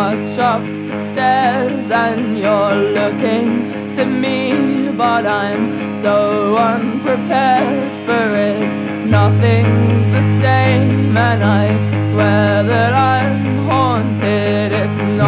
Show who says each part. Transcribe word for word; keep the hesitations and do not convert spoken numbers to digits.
Speaker 1: march up the stairs and you're looking to me, but I'm so unprepared for it. Nothing's the same, and I swear that